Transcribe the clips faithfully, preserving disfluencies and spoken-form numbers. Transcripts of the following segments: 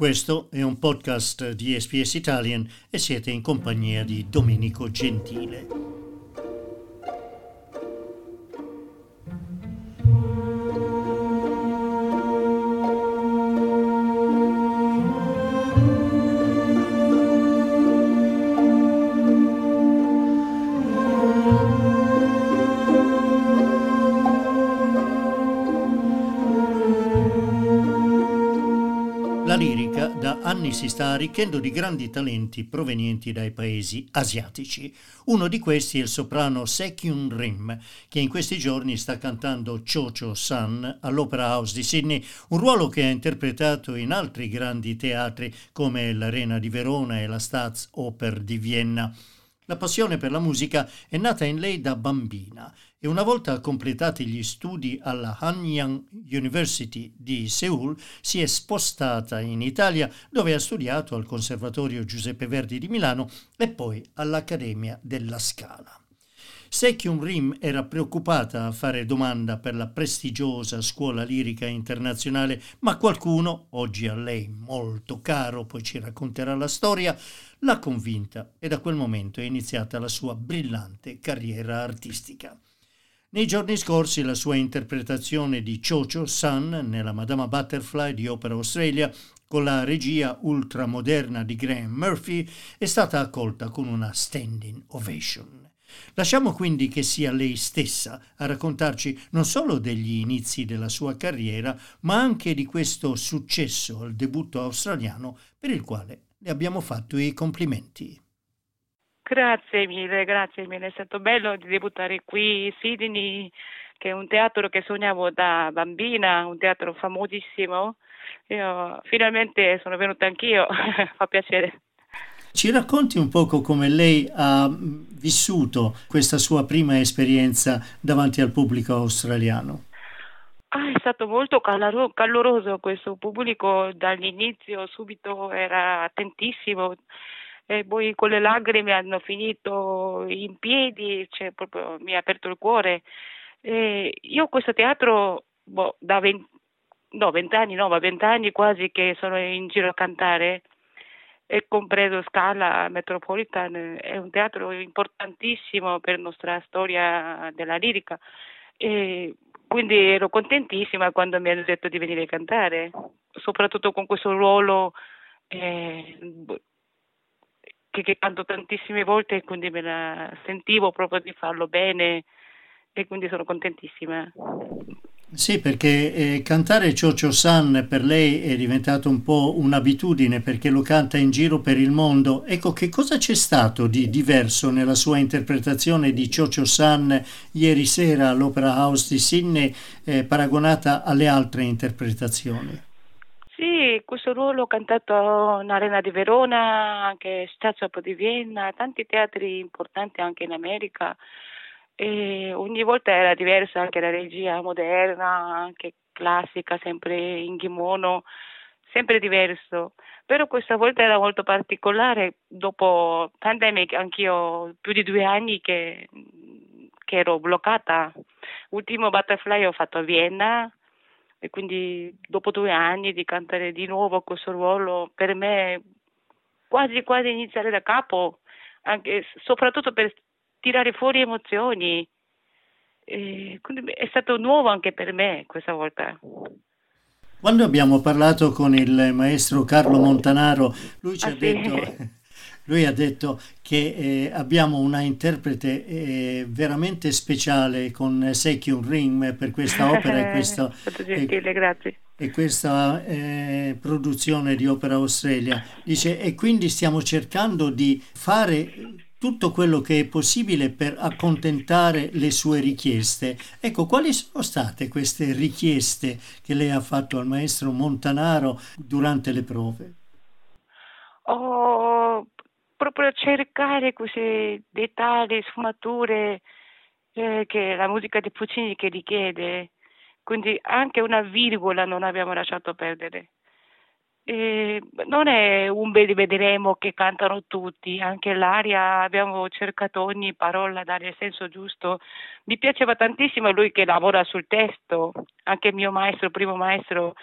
Questo è un podcast di S B S Italian e siete in compagnia di Domenico Gentile. La lirica da anni si sta arricchendo di grandi talenti provenienti dai paesi asiatici. Uno di questi è il soprano Saekyung Rim, che in questi giorni sta cantando Cho Cho San all'Opera House di Sydney, un ruolo che ha interpretato in altri grandi teatri come l'Arena di Verona e la Staatsoper di Vienna. La passione per la musica è nata in lei da bambina e una volta completati gli studi alla Hanyang University di Seoul si è spostata in Italia, dove ha studiato al Conservatorio Giuseppe Verdi di Milano e poi all'Accademia della Scala. Saekyung Rim era preoccupata a fare domanda per la prestigiosa scuola lirica internazionale, ma qualcuno, oggi a lei molto caro, poi ci racconterà la storia, l'ha convinta e da quel momento è iniziata la sua brillante carriera artistica. Nei giorni scorsi la sua interpretazione di Cho Cho San nella Madama Butterfly di Opera Australia con la regia ultramoderna di Graham Murphy è stata accolta con una standing ovation. Lasciamo quindi che sia lei stessa a raccontarci non solo degli inizi della sua carriera, ma anche di questo successo al debutto australiano per il quale le abbiamo fatto i complimenti. Grazie mille, grazie mille, è stato bello di debuttare qui a Sydney, che è un teatro che sognavo da bambina, un teatro famosissimo. Io finalmente sono venuta anch'io, fa piacere. Ci racconti un poco come lei ha vissuto questa sua prima esperienza davanti al pubblico australiano? Ah, è stato molto caloro- caloroso questo pubblico, dall'inizio subito era attentissimo e poi con le lacrime hanno finito in piedi, cioè proprio mi ha aperto il cuore. E io questo teatro boh, da venti, no, vent'anni, no, ma vent'anni quasi che sono in giro a cantare, e compreso Scala, Metropolitan, è un teatro importantissimo per la nostra storia della lirica. E quindi ero contentissima quando mi hanno detto di venire a cantare, soprattutto con questo ruolo eh, che, che canto tantissime volte e quindi me la sentivo proprio di farlo bene e quindi sono contentissima. Sì, perché eh, cantare Cho Cho San per lei è diventato un po' un'abitudine perché lo canta in giro per il mondo. Ecco, che cosa c'è stato di diverso nella sua interpretazione di Cho Cho San ieri sera all'Opera House di Sydney, eh, paragonata alle altre interpretazioni? Sì, questo ruolo ho cantato in Arena di Verona, anche Staatsoper di Vienna, tanti teatri importanti anche in America. E ogni volta era diversa anche la regia moderna, anche classica, sempre in kimono, sempre diverso. Però questa volta era molto particolare, dopo pandemic, anch'io più di due anni che, che ero bloccata. Ultimo Butterfly ho fatto a Vienna e quindi dopo due anni di cantare di nuovo questo ruolo, per me quasi quasi iniziare da capo, anche soprattutto per tirare fuori emozioni. E quindi è stato nuovo anche per me questa volta. Quando abbiamo parlato con il maestro Carlo Montanaro, lui ci Ah, ha sì. detto, lui ha detto che eh, abbiamo una interprete eh, veramente speciale con Saekyung Rim per questa opera e, questo, Molto e, gentile, grazie. e questa eh, produzione di Opera Australia. Dice, e quindi stiamo cercando di fare tutto quello che è possibile per accontentare le sue richieste. Ecco, quali sono state queste richieste che lei ha fatto al maestro Montanaro durante le prove? Ho proprio cercare questi dettagli, sfumature eh, che la musica di Puccini che richiede. Quindi anche una virgola non abbiamo lasciato perdere. Eh, non è un vedi vedremo che cantano tutti, anche l'aria abbiamo cercato ogni parola dare il senso giusto. Mi piaceva tantissimo lui che lavora sul testo, anche il mio maestro, il primo maestro,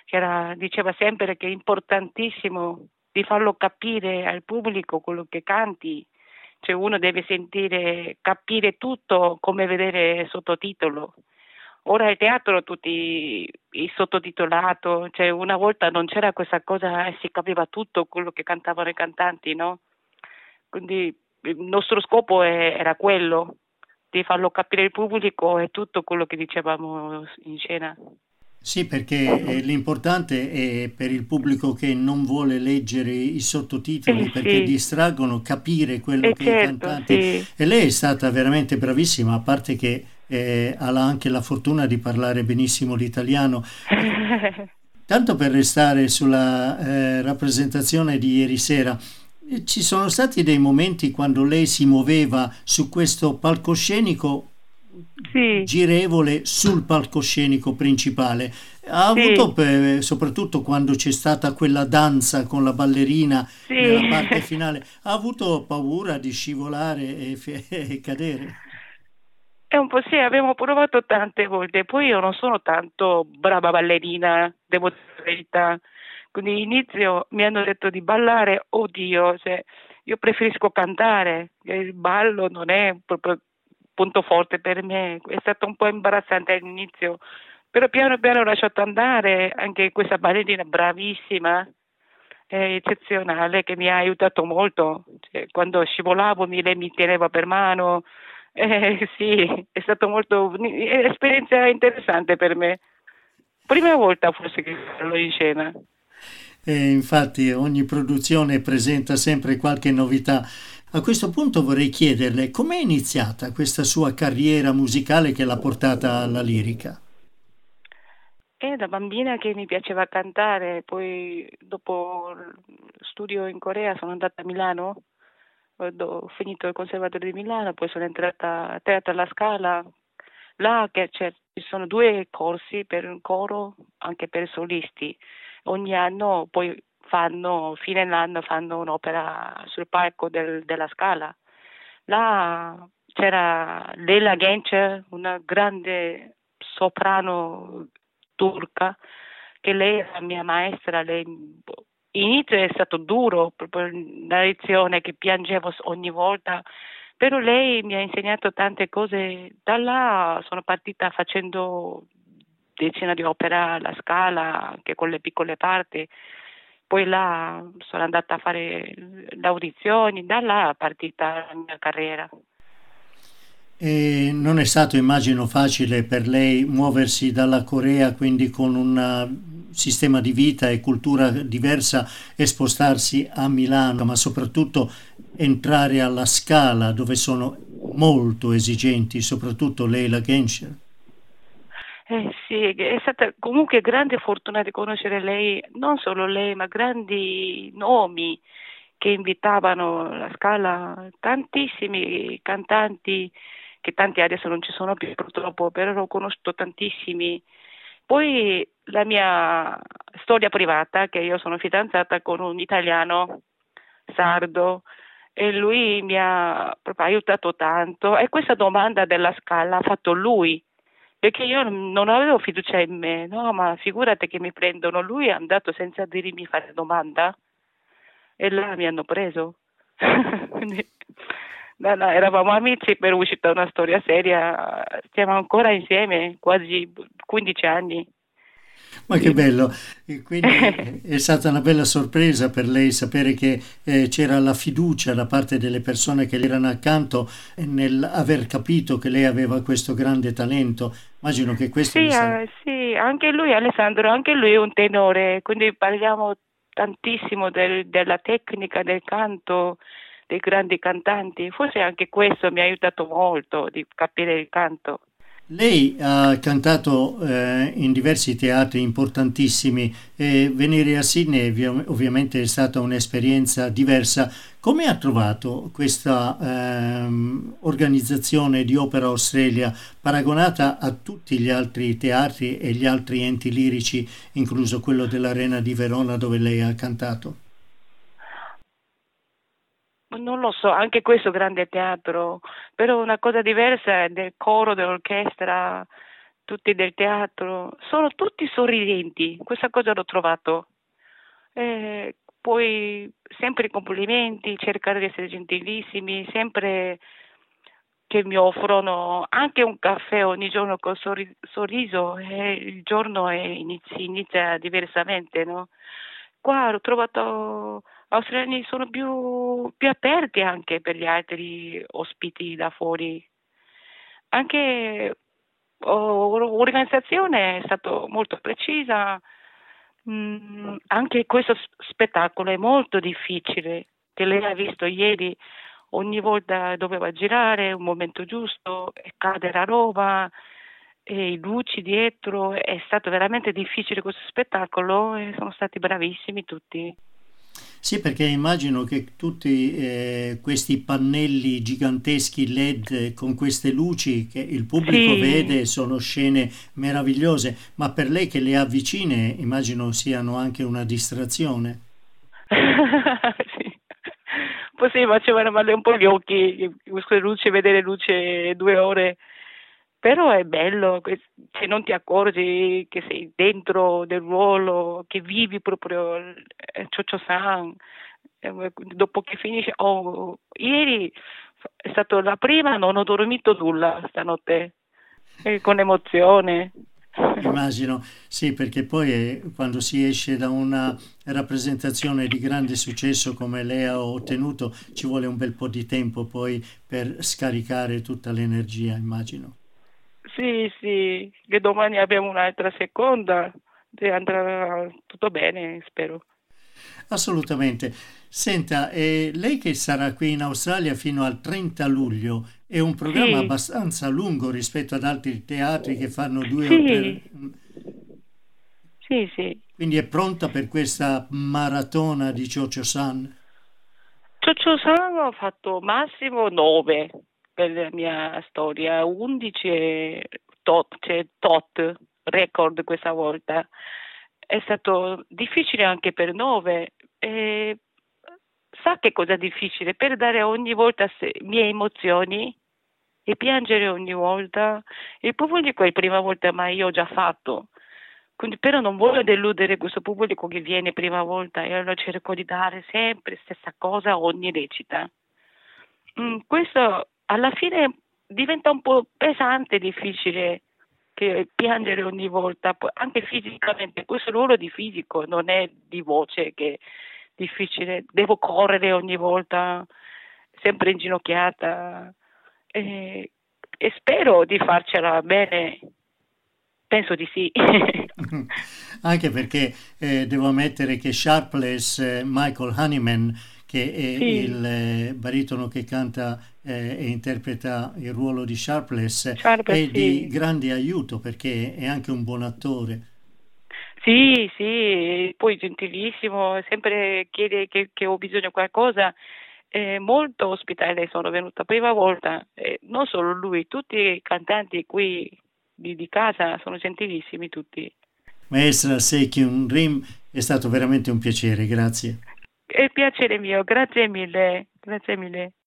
che era, diceva sempre che è importantissimo di farlo capire al pubblico quello che canti, cioè uno deve sentire, capire tutto come vedere sottotitolo. Ora il teatro tutti il sottotitolato, cioè una volta non c'era questa cosa e si capiva tutto quello che cantavano i cantanti, no? Quindi il nostro scopo è- era quello, di farlo capire al pubblico e tutto quello che dicevamo in scena. Sì, perché eh, l'importante è per il pubblico che non vuole leggere i sottotitoli Eh perché sì, distraggono, capire quello eh che i certo, cantanti... sì. E lei è stata veramente bravissima, a parte che eh, ha anche la fortuna di parlare benissimo l'italiano. Ecco, tanto per restare sulla eh, rappresentazione di ieri sera, eh, ci sono stati dei momenti quando lei si muoveva su questo palcoscenico Sì, girevole sul palcoscenico principale. Ha sì, avuto, per- soprattutto quando c'è stata quella danza con la ballerina sì. nella parte finale, ha avuto paura di scivolare e, fe- e cadere. È un po' sì, abbiamo provato tante volte, poi io non sono tanto brava ballerina, devo dire la verità. Quindi all'inizio mi hanno detto di ballare, oddio, cioè, io preferisco cantare, il ballo non è proprio punto forte per me, è stato un po' imbarazzante all'inizio, però piano piano ho lasciato andare, anche questa ballerina bravissima, è eccezionale, che mi ha aiutato molto, cioè, quando scivolavo mi, lei mi teneva per mano, eh, sì, è stato molto, è un'esperienza interessante per me. Prima volta forse che parlo in scena. E infatti ogni produzione presenta sempre qualche novità. A questo punto vorrei chiederle com'è iniziata questa sua carriera musicale che l'ha portata alla lirica? E da bambina che mi piaceva cantare, poi dopo il studio in Corea sono andata a Milano, ho do- ho finito il conservatorio di Milano, poi sono entrata a Teatro alla Scala, là che c'è- ci sono due corsi per un coro, anche per solisti. Ogni anno poi fanno, fine anno fanno un'opera sul palco del- della Scala. Là c'era Leila Gencer, una grande soprano turca, che lei era mia maestra. Lei, inizio è stato duro, proprio la lezione che piangevo ogni volta, però lei mi ha insegnato tante cose. Da là sono partita facendo decine di opere alla Scala, anche con le piccole parti. Poi là sono andata a fare le audizioni, da là è partita la mia carriera. E non è stato, immagino, facile per lei muoversi dalla Corea, quindi con un eh, sistema di vita e cultura diversa, e spostarsi a Milano, ma soprattutto entrare alla Scala, dove sono molto esigenti, soprattutto Leila Genscher. Eh sì, è stata comunque grande fortuna di conoscere lei, non solo lei, ma grandi nomi che invitavano alla Scala, tantissimi cantanti, che tanti adesso non ci sono più purtroppo, però ho conosciuto tantissimi. Poi la mia storia privata, che io sono fidanzata con un italiano sardo, e lui mi ha proprio aiutato tanto, e questa domanda della Scala ha fatto lui, perché io non non avevo fiducia in me, no, ma figurati che mi prendono. Lui è andato senza dirmi fare domanda e là mi hanno preso. Quindi, no, no, eravamo amici, per uscita una storia seria, stiamo ancora insieme, quasi quindici anni. Ma che Sì. bello! E quindi eh, è stata una bella sorpresa per lei sapere che eh, c'era la fiducia da parte delle persone che le erano accanto e nel aver capito che lei aveva questo grande talento. Immagino che questo Sì, le sarà. eh, sì, anche lui, Alessandro, anche lui è un tenore, quindi parliamo tantissimo del- della tecnica del canto dei grandi cantanti. Forse anche questo mi ha aiutato molto di capire il canto. Lei ha cantato eh, in diversi teatri importantissimi e venire a Sydney ovvia- ovviamente è stata un'esperienza diversa. Come ha trovato questa ehm, organizzazione di Opera Australia paragonata a tutti gli altri teatri e gli altri enti lirici, incluso quello dell'Arena di Verona dove lei ha cantato? Non lo so, anche questo grande teatro, però una cosa diversa è del coro, dell'orchestra. tutti del teatro, sono tutti sorridenti, questa cosa l'ho trovato. Eh, poi sempre complimenti, cercare di essere gentilissimi, sempre che mi offrono anche un caffè ogni giorno col sorri- sorriso e il giorno è inizi- inizia diversamente, no? Qua ho trovato australiani sono più, più aperti anche per gli altri ospiti da fuori. Anche oh, l'organizzazione è stata molto precisa. Mm, anche questo s- spettacolo è molto difficile, che lei ha visto ieri, ogni volta doveva girare, un momento giusto, e cade la roba, e i luci dietro, è stato veramente difficile questo spettacolo e sono stati bravissimi tutti. Sì, perché immagino che tutti eh, questi pannelli giganteschi L E D eh, con queste luci che il pubblico Sì, vede sono scene meravigliose, ma per lei che le ha vicine immagino siano anche una distrazione. sì. Poi sì, facevano male un po' gli occhi, queste luci, vedere luce due ore, però è bello, que- se non ti accorgi che sei dentro del ruolo, che vivi proprio il eh, Chocho-san, eh, dopo che finisce, oh, ieri è stata la prima, non ho dormito nulla stanotte, eh, con emozione. Immagino, sì, perché poi eh, quando si esce da una rappresentazione di grande successo come lei ha ottenuto, ci vuole un bel po' di tempo poi per scaricare tutta l'energia, immagino. Sì, sì, che domani abbiamo un'altra seconda e andrà tutto bene, spero. Assolutamente. Senta, eh, lei che sarà qui in Australia fino al trenta luglio, è un programma Sì, abbastanza lungo rispetto ad altri teatri che fanno due o tre, sì, sì, sì. quindi è pronta per questa maratona di Chocho-san? Ciociosano ho fatto massimo nove per la mia storia, undici e tot, cioè tot, record questa volta. È stato difficile anche per nove. E sa che cosa è difficile? Per dare ogni volta se, mie emozioni e piangere ogni volta. Il pubblico è la prima volta, ma io ho già fatto. Quindi, però non voglio deludere questo pubblico che viene prima volta e allora cerco di dare sempre stessa cosa a ogni recita. Mm, questo alla fine diventa un po' pesante e difficile che piangere ogni volta, poi anche fisicamente. Questo ruolo di fisico, non è di voce che è difficile. Devo correre ogni volta, sempre inginocchiata. E, e spero di farcela bene. Penso di sì. Anche perché eh, devo ammettere che Sharpless, eh, Michael Honeyman, che è Sì, il eh, baritono che canta eh, e interpreta il ruolo di Sharpless, Sharp, è di sì. grande aiuto perché è anche un buon attore. Sì, sì, poi gentilissimo, sempre chiede che, che ho bisogno di qualcosa. Eh, molto ospitale, sono venuta prima volta, eh, non solo lui, tutti i cantanti qui di, di casa sono gentilissimi tutti. Maestra Sekyun Rim, è stato veramente un piacere, grazie. È piacere mio, grazie mille, grazie mille.